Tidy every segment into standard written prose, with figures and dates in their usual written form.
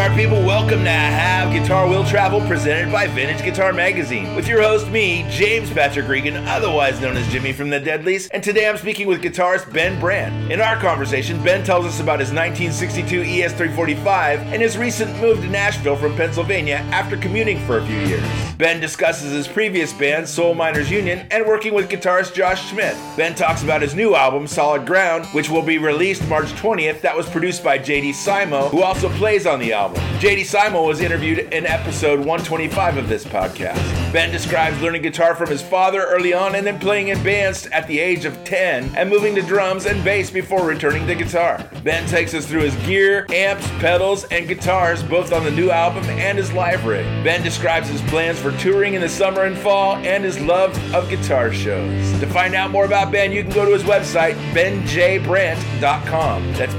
guitar people, welcome to Have Guitar Will Travel, presented by Vintage Guitar Magazine, with your host, me, James Patrick Regan, otherwise known as Jimmy from the Deadlies, and today I'm speaking with guitarist Ben Brandt. In our conversation, Ben tells us about his 1962 ES345 and his recent move to Nashville from Pennsylvania after commuting for a few years. Ben discusses his previous band, Soul Miners Union, and working with guitarist Josh Smith. Ben talks about his new album, Solid Ground, which will be released March 20th, that was produced by J.D. Simo, who also plays on the album. J.D. Simo was interviewed in episode 125 of this podcast. Ben describes learning guitar from his father early on and then playing in bands at the age of 10 and moving to drums and bass before returning to guitar. Ben takes us through his gear, amps, pedals, and guitars, both on the new album and his live rig. Ben describes his plans for touring in the summer and fall and his love of guitar shows. To find out more about Ben, you can go to his website, benjbrandt.com. That's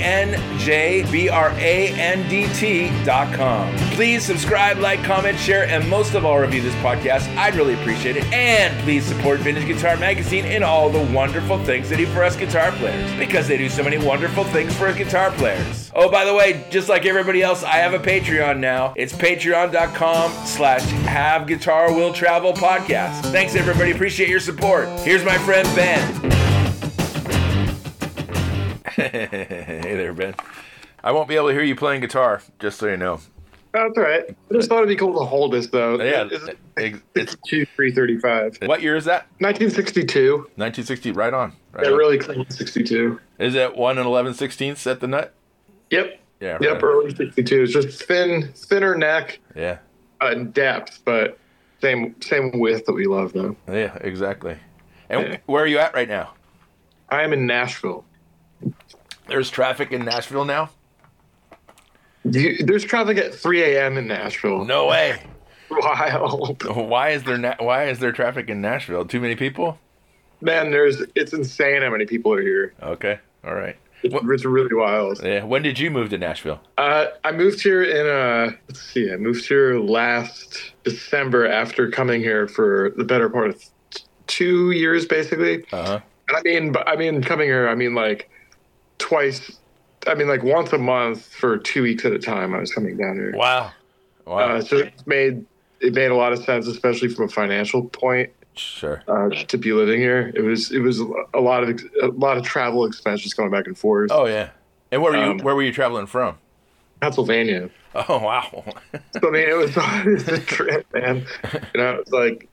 benjbrandt.com. Please subscribe, like, comment, share, and most of all, review this podcast. I'd really appreciate it. And please support Vintage Guitar Magazine and all the wonderful things they do for us guitar players, because they do so many wonderful things for us guitar players. Oh, by the way, just like everybody else, I have a Patreon now. It's patreon.com/Have Guitar Will Travel podcast. Thanks, everybody. Appreciate your support. Here's my friend, Ben. Hey there, Ben. I won't be able to hear you playing guitar, just so you know. That's all right. I just thought it'd be cool to hold this, though. Yeah, it's 335. What year is that? 1962. 1960, right on. Right on. Really clean 62. Is it 1 11/16 at the nut? Yep. Yeah. Yep, right. early 62. It's just thinner neck. Yeah. And depth, but same width that we love, though. Yeah, exactly. And where are you at right now? I am in Nashville. There's traffic in Nashville now? There's traffic at 3 a.m. in Nashville. No way. Wild. Why is there traffic in Nashville? Too many people? Man, it's insane how many people are here. Okay. All right. It's really wild. Yeah. When did you move to Nashville? I moved here I moved here last December after coming here for the better part of 2 years, basically. Uh-huh. And I mean coming here, I mean like twice. I mean like once a month for 2 weeks at a time. I was coming down here. Wow. So it made a lot of sense, especially from a financial point. Sure. To be living here, it was a lot of travel expenses going back and forth. Oh yeah. And where were you traveling from? Pennsylvania. Oh wow. So I mean, it was a trip, man. It was like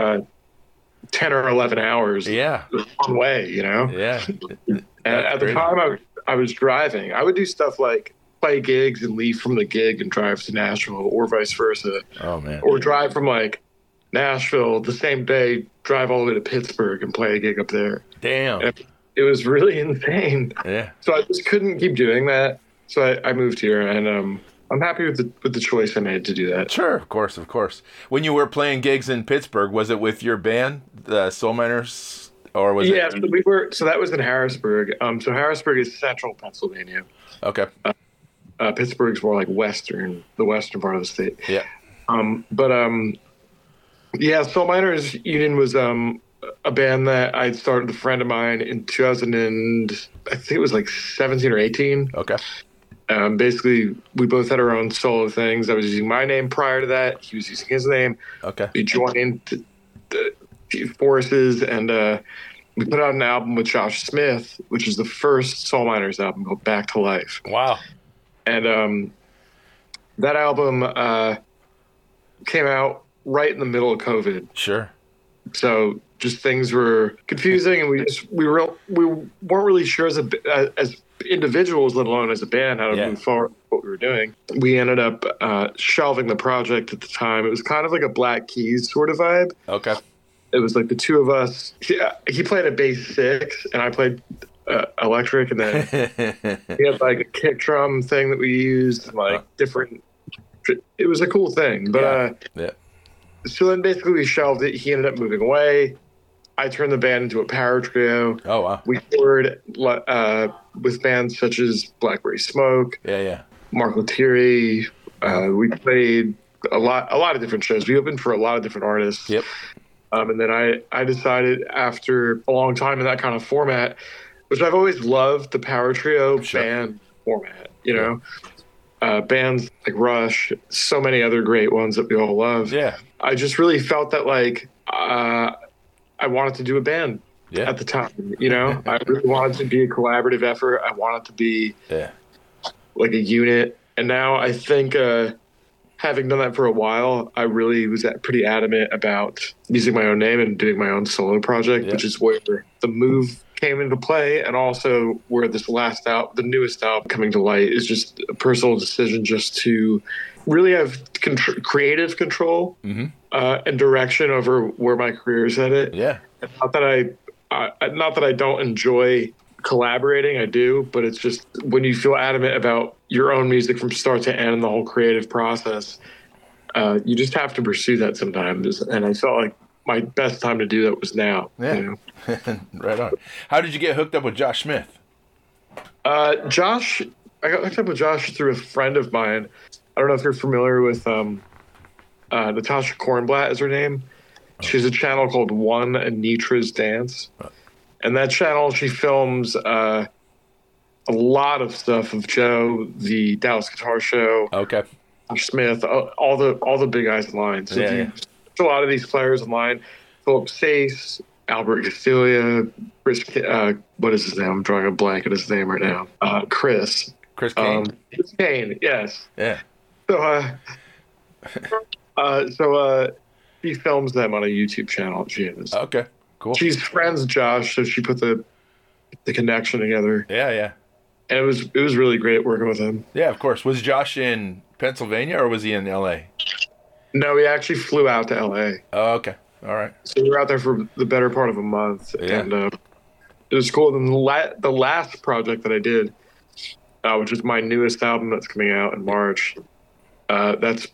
10 or 11 hours. Yeah. One way, Yeah. And at the time I was driving, I would do stuff like play gigs and leave from the gig and drive to Nashville, or vice versa. Oh man. Or drive from like Nashville the same day, drive all the way to Pittsburgh and play a gig up there. Damn. And it was really insane. Yeah. So I just couldn't keep doing that. So I moved here, and I'm happy with the choice I made to do that. Sure, of course. When you were playing gigs in Pittsburgh, was it with your band, the Soul Miners, or was it? Yeah, so that was in Harrisburg. So Harrisburg is central Pennsylvania. Okay. Pittsburgh's more like the western part of the state. Yeah. Yeah, Soul Miners Union was a band that I started with a friend of mine in 2000 and I think it was like 17 or 18. Okay. Basically, we both had our own solo things. I was using my name prior to that. He was using his name. Okay. We joined the forces, and we put out an album with Josh Smith, which is the first Soul Miners album called Back to Life. Wow. And that album came out right in the middle of COVID. Sure. So just things were confusing, and we weren't really sure as individuals, let alone as a band, how to move forward with what we were doing. We ended up shelving the project at the time. It was kind of like a Black Keys sort of vibe. Okay. It was like the two of us. He played a bass six, and I played electric, and then we had like a kick drum thing that we used, and like different. It was a cool thing, but so then basically we shelved it. He ended up moving away. I turned the band into a power trio. Oh wow! We toured with bands such as Blackberry Smoke. Yeah. Mark Lettieri. We played a lot of different shows. We opened for a lot of different artists. Yep. And then I decided after a long time in that kind of format, which I've always loved, the power trio band format, bands like Rush, so many other great ones that we all love. Yeah. I just really felt that like I wanted to do a band Yeah. at the time. I really wanted to be a collaborative effort. I wanted to be like a unit. And now I think having done that for a while, I really was pretty adamant about using my own name and doing my own solo project, which is where the move came into play, and also where this the newest album coming to light is just a personal decision just to really have creative control and direction over where my career is headed. Yeah. And not that I don't enjoy collaborating, I do, but it's just when you feel adamant about your own music from start to end, the whole creative process, you just have to pursue that sometimes. And I felt like my best time to do that was now. Yeah. Right on. How did you get hooked up with Josh Smith? I got hooked up with Josh through a friend of mine. I don't know if you're familiar with Natasha Kornblatt is her name. She's a channel called One Anitra's Dance. And that channel, she films a lot of stuff of Joe, the Dallas Guitar Show, Josh Smith, all the big guys in line. So a lot of these players in line, Philip Sace, Albert Castilla, Chris, what is his name? I'm drawing a blank at his name right now. Chris Kane. Chris Kane, yes. Yeah. So she films them on a YouTube channel. She is. Okay. Cool. She's friends with Josh, so she put the connection together. Yeah. And it was really great working with him. Yeah, of course. Was Josh in Pennsylvania or was he in L.A.? No, he actually flew out to L.A. Oh, okay. All right. So we were out there for the better part of a month, and it was cool. And the last project that I did, which is my newest album that's coming out in March, that's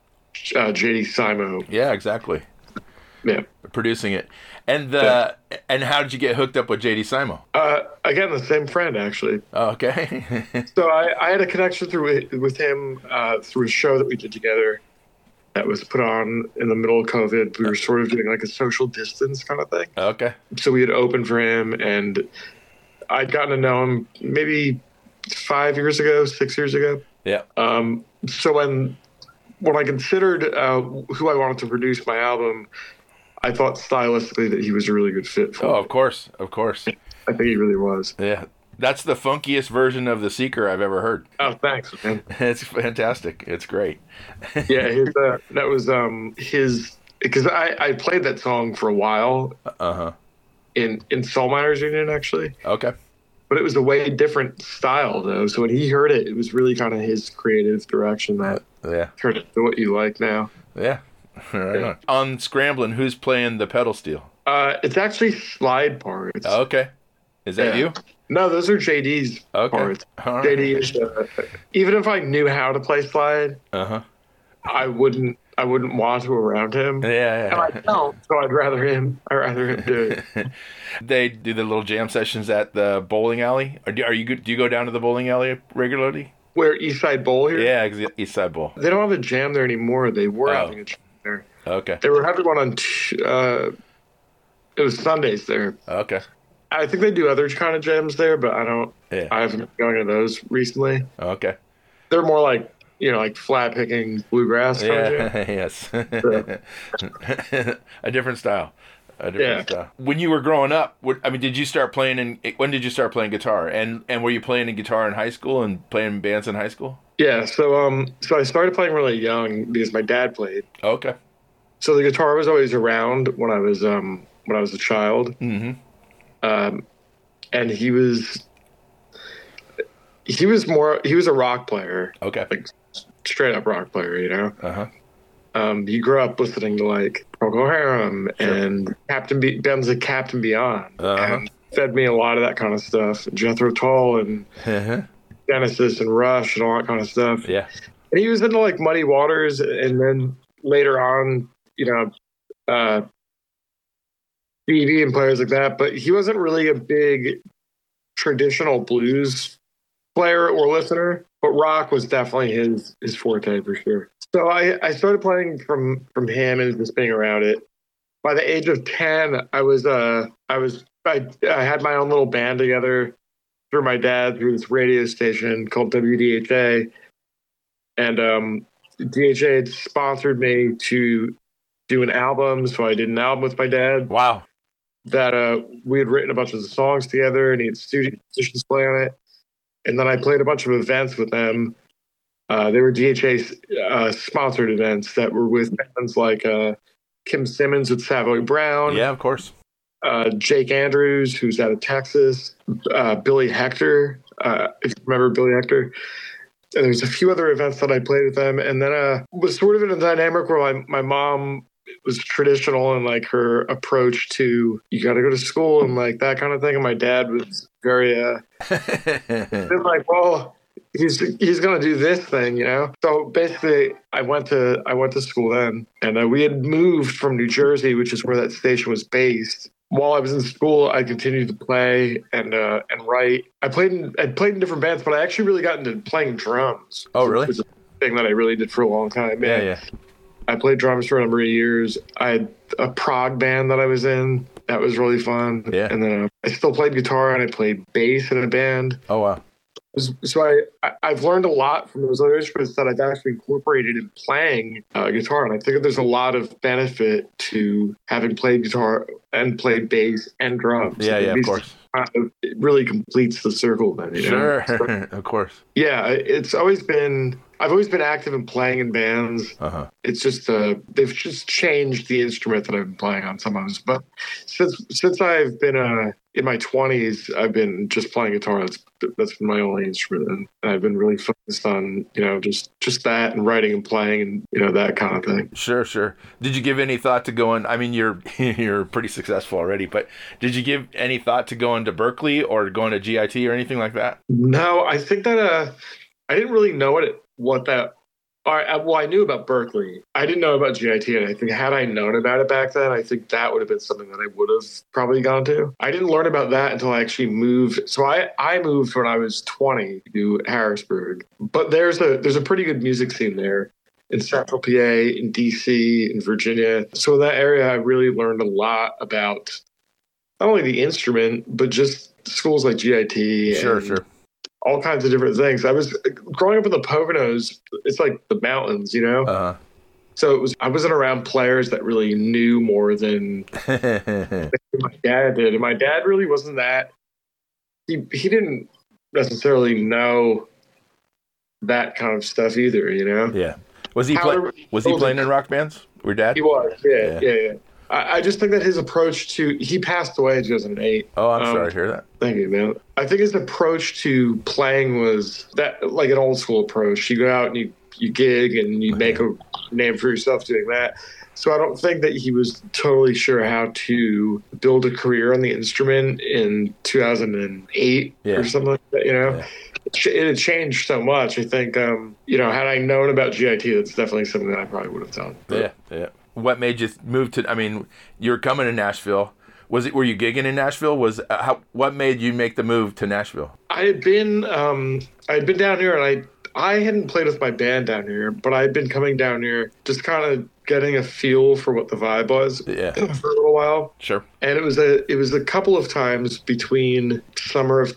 JD Simo. Yeah, exactly. Yeah. Producing it. And and how did you get hooked up with JD Simo? Again, the same friend, actually. Oh, okay. So I had a connection with him through a show that we did together that was put on in the middle of COVID. We were sort of doing like a social distance kind of thing. Okay. So we had opened for him, and I'd gotten to know him maybe 6 years ago. Yeah. So when I considered who I wanted to produce my album, I thought stylistically that he was a really good fit for me. Of course. I think he really was. Yeah. That's the funkiest version of The Seeker I've ever heard. Oh, thanks, man. It's fantastic. It's great. Yeah, that was his, because I played that song for a while. In Soul Miners Union, actually. Okay. But it was a way different style, though. So when he heard it, it was really kind of his creative direction that turned into what you like now. Yeah. Right on Scramblin', who's playing the pedal steel? It's actually slide parts. Okay. Is that you? No, those are JD's parts. Right. JD is, even if I knew how to play slide, I wouldn't want to around him. Yeah. And I don't, so I'd rather him do it. They do the little jam sessions at the bowling alley. Or do you go down to the bowling alley regularly? Where East Side Bowl here? Yeah, East Side Bowl. They don't have a jam there anymore. They were having a jam there. Okay. They were having one on. It was Sundays there. Okay. I think they do other kind of jams there, but I don't. Yeah. I haven't been going to those recently. Okay. They're more like like flat picking bluegrass. Yes. A different style. Style. When you were growing up, did you start playing when did you start playing guitar? And were you playing in guitar in high school and playing in bands in high school? Yeah. So I started playing really young because my dad played. Okay. So the guitar was always around when I was a child. Mm-hmm. And he was a rock player. Okay. Like straight up rock player, Uh-huh. He grew up listening to like Procol Harum and bands like Captain Beyond, and fed me a lot of that kind of stuff. Jethro Tull and Genesis and Rush and all that kind of stuff. Yeah. And he was into like Muddy Waters, and then later on, Stevie and players like that. But he wasn't really a big traditional blues player or listener. But rock was definitely his forte for sure. So I started playing from him and just being around it. By the age of 10, I had my own little band together through my dad through this radio station called WDHA, And DHA had sponsored me to do an album, so I did an album with my dad. Wow. That we had written a bunch of the songs together, and he had studio musicians play on it. And then I played a bunch of events with them. They were DHA sponsored events that were with bands like Kim Simmons with Savoy Brown. Yeah, of course. Jake Andrews, who's out of Texas. Billy Hector, if you remember Billy Hector. And there's a few other events that I played with them. And then was sort of in a dynamic where my mom was traditional in like her approach to, you got to go to school and like that kind of thing. And my dad was very like, well, he's going to do this thing, you know? So basically I went to school then, and we had moved from New Jersey, which is where that station was based. While I was in school, I continued to play and write. I played in different bands, but I actually really got into playing drums. Oh, really? It was a thing that I really did for a long time. Yeah. I played drums for a number of years. I had a prog band that I was in. That was really fun. Yeah. And then I still played guitar, and I played bass in a band. Oh, wow. So I've learned a lot from those other instruments that I've actually incorporated in playing guitar. And I think that there's a lot of benefit to having played guitar and played bass and drums. Yeah, of course. It really completes the circle then. You know? Sure, of course. Yeah, I've always been active in playing in bands. Uh-huh. It's just they've just changed the instrument that I've been playing on sometimes. But since I've been in my 20s, I've been just playing guitar. That's been my only instrument, and I've been really focused on just that and writing and playing and that kind of thing. Sure. Did you give any thought to going? I mean, you're pretty successful already, but did you give any thought to going to Berklee or going to GIT or anything like that? No, I think that I didn't really know what that. Well, I knew about Berklee. I didn't know about GIT, and I think had I known about it back then, I think that would have been something that I would have probably gone to. I didn't learn about that until I actually moved. So I moved when I was 20 to Harrisburg. But there's a pretty good music scene there in Central PA, in DC, in Virginia. So in that area, I really learned a lot about not only the instrument, but just schools like GIT. Sure. All kinds of different things. I was growing up in the Poconos. It's like the mountains, you know? Uh-huh. So I wasn't around players that really knew more than my dad did. And my dad really wasn't that. He didn't necessarily know that kind of stuff either, you know? Yeah. Was he playing in rock bands? Your dad? He was, yeah. I just think that his approach he passed away in 2008. Oh, I'm sorry to hear that. Thank you, man. I think his approach to playing was that, like an old school approach. You go out and you gig and you make a name for yourself doing that. So I don't think that he was totally sure how to build a career on the instrument in 2008 or something like that, you know? Yeah. It had changed so much. I think, had I known about GIT, that's definitely something that I probably would have done. But, yeah. What made you move to? I mean, you were coming to Nashville. Were you gigging in Nashville? What made you make the move to Nashville? I had been down here, and I hadn't played with my band down here, but I had been coming down here, just kind of getting a feel for what the vibe was for a little while. Sure. And it was a couple of times between summer of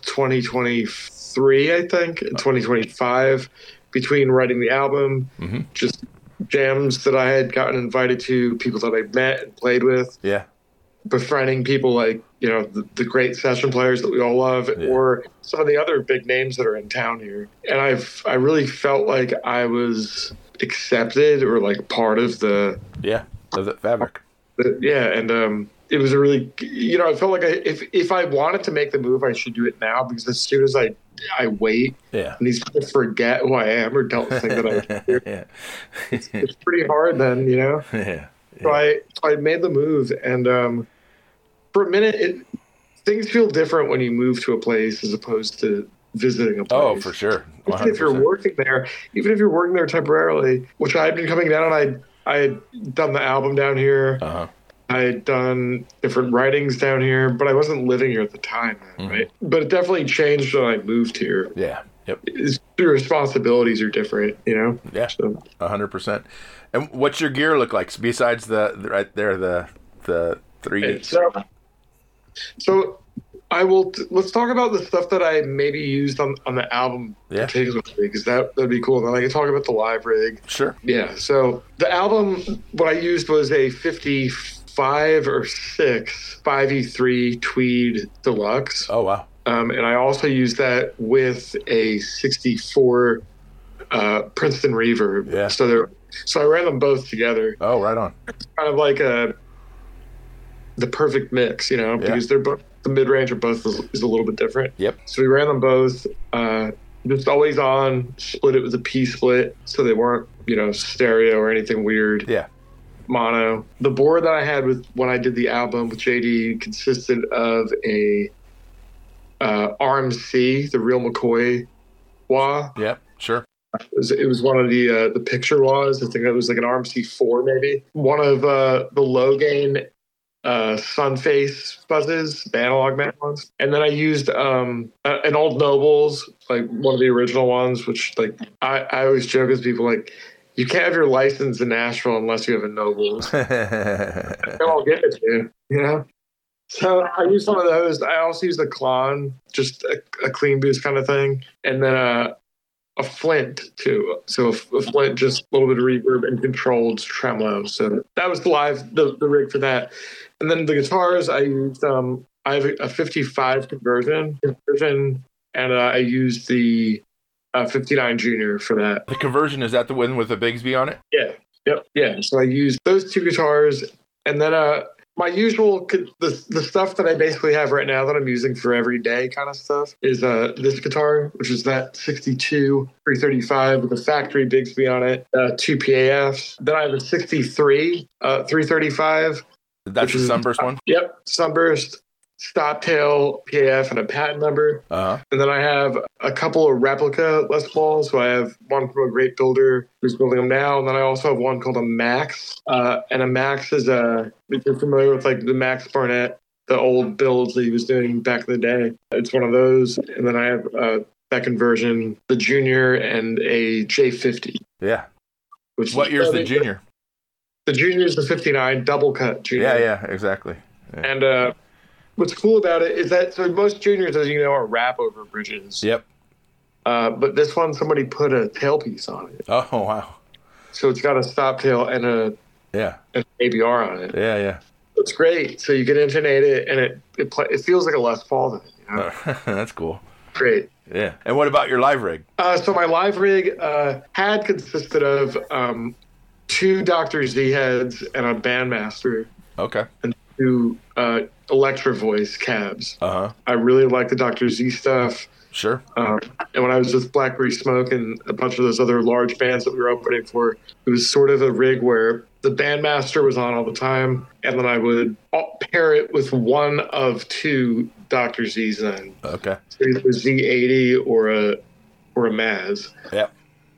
2023, I think, and 2025, between writing the album, just jams that I had gotten invited to, people that I met and played with. Yeah. Befriending people like, the great session players that we all love, or some of the other big names that are in town here. And I really felt like I was accepted or like part of the fabric. And it was a really, I felt like if I wanted to make the move, I should do it now, because as soon as I wait, and these people forget who I am or don't think that I'm here, it's pretty hard then, Yeah. So I made the move, and for a minute, things feel different when you move to a place as opposed to visiting a place. Oh, for sure. 100%. Even if you're working there temporarily, which I had been coming down, I had done the album down here. Uh-huh. I had done different writings down here, but I wasn't living here at the time, right? But it definitely changed when I moved here. Yeah. Yep. The responsibilities are different, Yeah. So 100%. And what's your gear look like besides the right there, the three? So I will. Let's talk about the stuff that I maybe used on the album. Yeah. Particularly, because that'd be cool. Then I can talk about the live rig. Sure. Yeah. So the album, what I used was a 55 or 6 5E3 Tweed Deluxe. Oh, wow. And I also used that with a 64 Princeton Reverb. Yeah. So I ran them both together. Oh, right on. Kind of like the perfect mix, because they're both, the mid-range of both is a little bit different. Yep. So we ran them both, just always on, split it with a P-split, so they weren't, stereo or anything weird. Yeah. Mono. The board that I had when I did the album with JD consisted of a RMC, the Real McCoy wah. Yep, sure. It was one of the picture wahs. I think it was like an RMC4 maybe. One of the low gain Sunface buzzes, the analog man ones. And then I used an old Nobles, like one of the original ones, which like I always joke with people like, you can't have your license in Nashville unless you have a Nobles. I'll give it to you, So I used one of those. I also used a Klon, just a clean boost kind of thing. And then a Flint too. So a Flint, just a little bit of reverb and controlled tremolo. So that was the rig for that. And then the guitars, I used I have a 55 conversion, and I used the 59 Junior for that. The conversion, is that the one with the Bigsby on it? Yeah. Yep. Yeah. So I used those two guitars, and then my usual, the stuff that I basically have right now that I'm using for everyday kind of stuff is this guitar, which is that 62 335 with a factory Bigsby on it, 2 PAFs. Then I have a 63 335. That's the Sunburst one? Yep, Sunburst, stop tail, PAF, and a patent number. Uh-huh. And then I have a couple of replica Les Pauls. So I have one from a great builder who's building them now. And then I also have one called a Max. And a Max is if you're familiar with like the Max Barnett, the old builds that he was doing back in the day, it's one of those. And then I have that conversion, the Junior, and a J50. Yeah. What year's the Junior? The Junior is the 59 double cut Junior. Yeah, exactly. Yeah. And what's cool about it is that, so most Juniors, as you know, are wrap over bridges. Yep. But this one, somebody put a tailpiece on it. Oh, wow. So it's got a stop tail and an ABR on it. Yeah. It's great. So you can intonate it, and it feels like a Les Paul then. That's cool. Great. Yeah. And what about your live rig? So my live rig had consisted of 2 Dr. Z heads and a Bandmaster. Okay. And 2 Electro Voice cabs. Uh-huh. I really like the Dr. Z stuff. Sure. And when I was with Blackberry Smoke and a bunch of those other large bands that we were opening for, it was sort of a rig where the Bandmaster was on all the time, and then I would pair it with one of 2 Dr. Z's then. Okay. So either a Z80 or a Maz. Yep.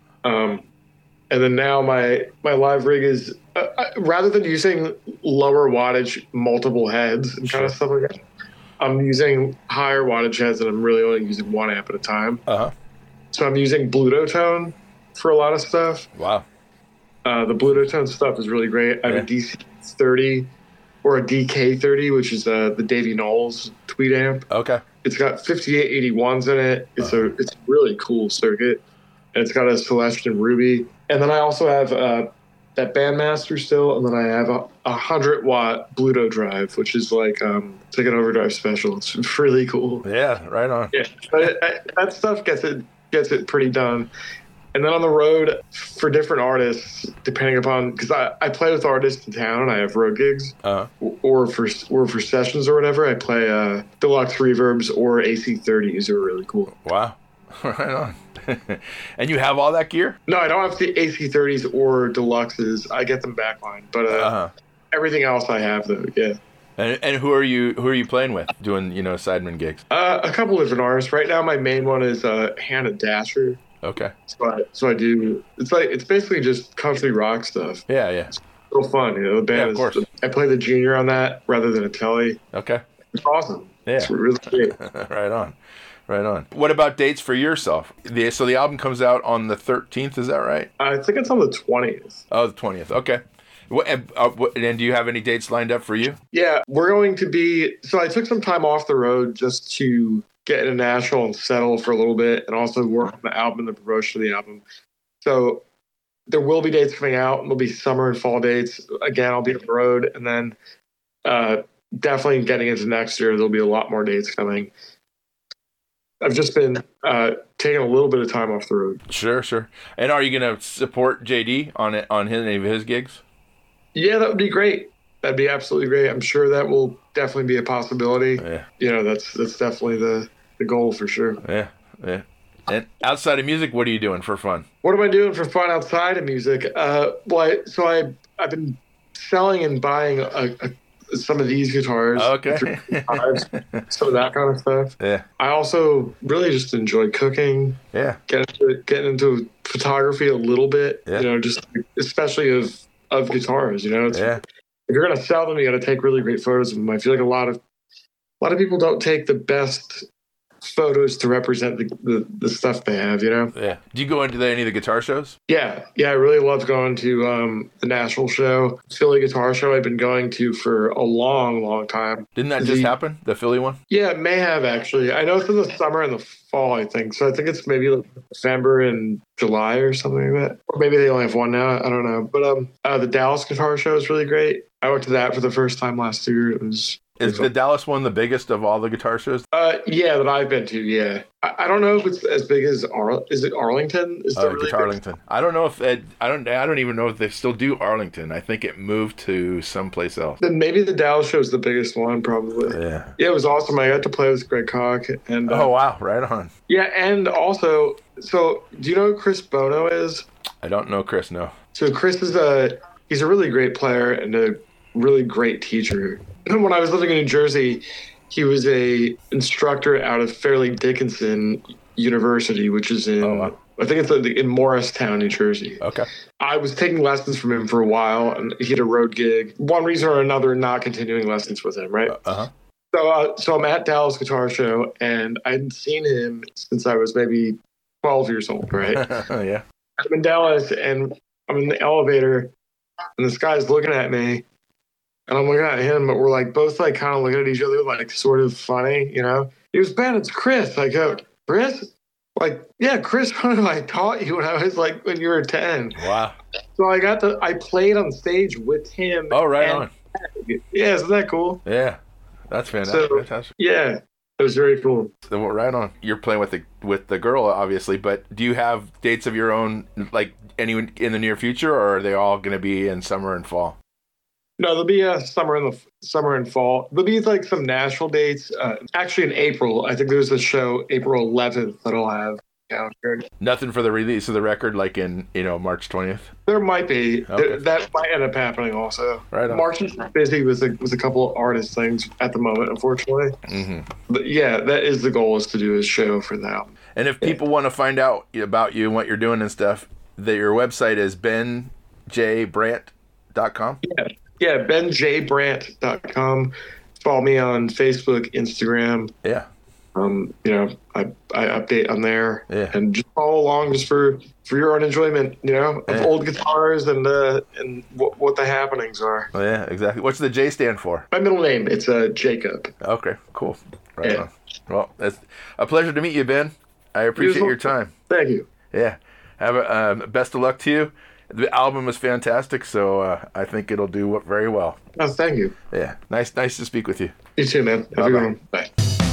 And then now my live rig is, rather than using lower wattage multiple heads and kind of stuff like that, I'm using higher wattage heads, and I'm really only using 1 amp at a time. Uh-huh. So I'm using Bluetooth for a lot of stuff. Wow. The Bluetooth stuff is really great. I have a DC30 or a DK30, which is the Davey Knowles Tweed amp. Okay. It's got 5881s in it. It's a really cool circuit. And it's got a Celestion Ruby. And then I also have that Bandmaster still, and then I have a 100-watt Bluetooth drive, which is like it's like an overdrive special. It's really cool. Yeah, right on. Yeah, but that stuff gets it pretty done. And then on the road for different artists, depending upon, because I play with artists in town and I have road gigs, or for sessions or whatever, I play deluxe reverbs or AC30s are really cool. Wow, right on. And you have all that gear? No, I don't have the AC30s or deluxes. I get them backline, but everything else I have though. Yeah. And who are you playing with doing sideman gigs? A couple different artists. Right now, my main one is Hannah Dasher. Okay. So I do. It's basically just country rock stuff. Yeah. It's so fun. The band of course. I play the Junior on that rather than a Telly. Okay. It's awesome. Yeah. It's really great. Right on. What about dates for yourself? So the album comes out on the 13th, is that right? I think it's on the 20th. Oh, the 20th. Okay. And do you have any dates lined up for you? Yeah, we're going to be. So I took some time off the road just to get into Nashville and settle for a little bit, and also work on the album and the promotion of the album. So there will be dates coming out. There'll be summer and fall dates. Again, I'll be on the road, and then definitely getting into next year, there'll be a lot more dates coming. I've just been taking a little bit of time off the road. Sure. And are you going to support JD on any of his gigs? Yeah, that would be great. That'd be absolutely great. I'm sure that will definitely be a possibility. Yeah. You know, that's definitely the goal for sure. Yeah. And outside of music, what are you doing for fun? What am I doing for fun outside of music? I've been selling and buying some of these guitars. Okay. Some of that kind of stuff. Yeah. I also really just enjoy cooking. Yeah. Getting into photography a little bit. Yeah. You know, just especially of guitars. You know, if you're gonna sell them, you got to take really great photos of them. I feel like a lot of people don't take the best photos to represent the stuff they have, you know? Yeah. Do you go into any of the guitar shows? Yeah. I really love going to the Nashville show, Philly Guitar Show. I've been going to for a long, long time. Didn't that just happen, the Philly one? Yeah, it may have actually. I know it's in the summer and the fall, I think. So I think it's maybe like November and July or something like that. Or maybe they only have one now. I don't know. But the Dallas Guitar Show is really great. I went to that for the first time last year. It was... Is the Dallas one the biggest of all the guitar shows? Yeah, that I've been to. Yeah, I don't know if it's as big as is it Arlington? Is there really Arlington? I don't know if I don't even know if they still do Arlington. I think it moved to someplace else. Then maybe the Dallas show is the biggest one, probably. Yeah, it was awesome. I got to play with Greg Koch and. Oh wow! Right on. Yeah, and also, so do you know who Chris Bono is? I don't know Chris. No. So Chris he's a really great player and a really great teacher. When I was living in New Jersey, he was a instructor out of Fairleigh Dickinson University, which is in, I think it's in Morristown, New Jersey. Okay. I was taking lessons from him for a while, and he had a road gig. One reason or another, not continuing lessons with him, right? So I'm at Dallas Guitar Show, and I hadn't seen him since I was maybe 12 years old, right? Yeah. I'm in Dallas, and I'm in the elevator, and this guy's looking at me. And I'm looking at him, but we're like both like kind of looking at each other, like sort of funny, you know. He goes, "Ben, it's Chris." I go, "Chris?" Like, yeah, Chris, I taught you when you were 10. Wow. So I played on stage with him. Oh, right on. Yeah, isn't that cool? Yeah, that's fantastic. So, yeah, it was very cool. So, right on. You're playing with the girl, obviously, but do you have dates of your own, like anyone in the near future, or are they all going to be in summer and fall? No, there'll be a summer and fall. There'll be like some Nashville dates. Actually, in April, I think there's a show April 11th that I'll have. Nothing for the release of the record, like in March 20th. There might be. Okay. That might end up happening also. Right on. March is busy with a couple of artist things at the moment, unfortunately. Mm-hmm. But yeah, that is the goal, is to do a show for that. And if people want to find out about you and what you're doing and stuff, your website is benjbrandt.com. Yeah, benjbrandt.com. Follow me on Facebook, Instagram. Yeah. I update on there. Yeah. And just follow along just for your own enjoyment, of old guitars and what the happenings are. Oh, yeah, exactly. What's the J stand for? My middle name, it's Jacob. Okay, cool. Right on. Well, it's a pleasure to meet you, Ben. I appreciate your time. Thank you. Yeah. Have a best of luck to you. The album is fantastic, so I think it'll do very well. Oh, thank you. Yeah. Nice to speak with you. You too, man. Have a good one. Bye.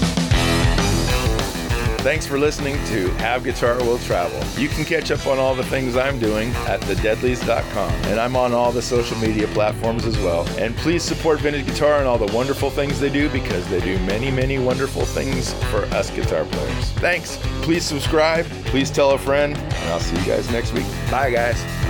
Thanks for listening to Have Guitar Will Travel. You can catch up on all the things I'm doing at thedeadlies.com, and I'm on all the social media platforms as well. And please support Vintage Guitar and all the wonderful things they do, because they do many, many wonderful things for us guitar players. Thanks. Please subscribe. Please tell a friend, and I'll see you guys next week. Bye, guys.